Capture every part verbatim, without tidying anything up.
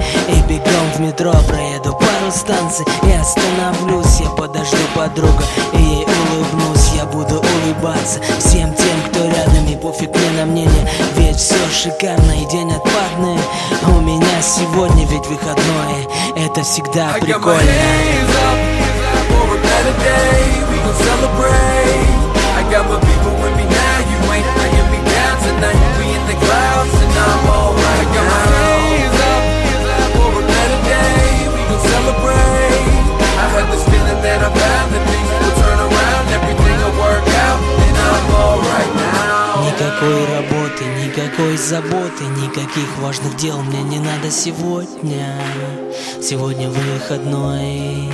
И бегом в метро проеду пару станций и остановлюсь, я подожду подругу и ей улыбнусь. Я буду улыбаться всем тем, кто рядом, и пофиг мне на мнение, ведь все шикарно и день отпадный у меня сегодня, ведь выходной, это всегда прикольно. Никакой работы, никакой заботы, никаких важных дел мне не надо сегодня. Сегодня выходной.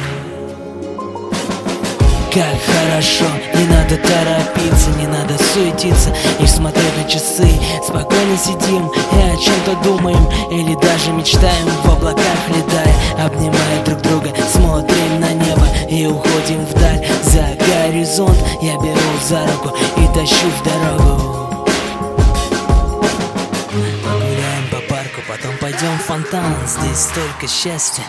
Как хорошо, не надо торопиться, не надо суетиться и смотреть на часы. Спокойно сидим и о чем-то думаем, или даже мечтаем, в облаках летая, обнимая друг друга, смотрим на небо и уходим вдаль. За горизонт я беру за руку и тащу в дорогу. Погуляем по парку, потом пойдем в фонтан, здесь столько счастья.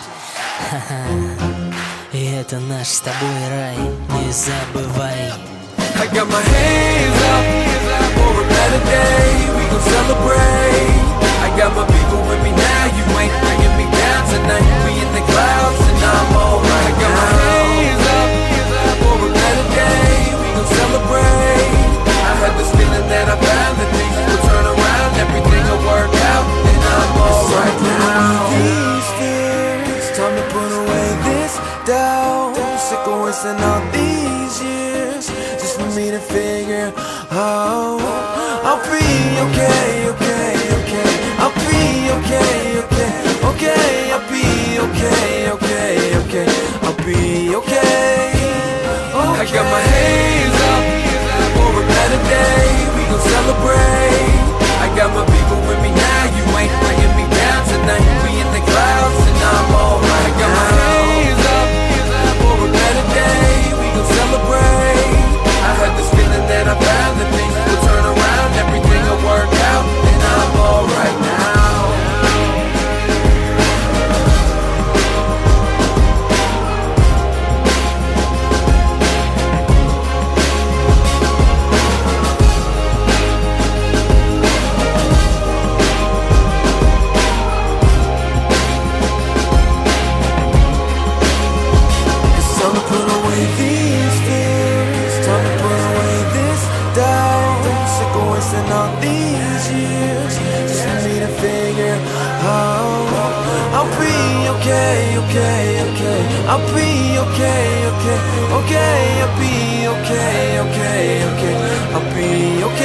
И это наш с тобой рай, не забывай. I got my hands up for a better day, we gon' celebrate. I got my people with me now, you ain't bringing me down tonight. We in the clouds and I'm alright. I got my hands up for a better day, we gon' celebrate. I had this feeling that I found that things will turn around, everything will work out, and I'm alright now. It's time to put away this doubt. Sick of wasting all these years just for me to figure out I'll be okay, okay, okay. I'll be okay, okay, okay. I'll be okay, okay, okay. I'll be okay, okay. I got my hands up for a better day, we gon' celebrate. I got my people with me now, you ain't bringing me down tonight. We in the clouds and I'm alright. I got my hands up for a better day, we gon' celebrate. I had this feeling that I found that things will turn around, everything will work out, and I'm alright now. And all these years just for me to figure out I'll be okay, okay, okay. I'll be okay, okay, okay. I'll be okay, okay, okay. I'll be okay.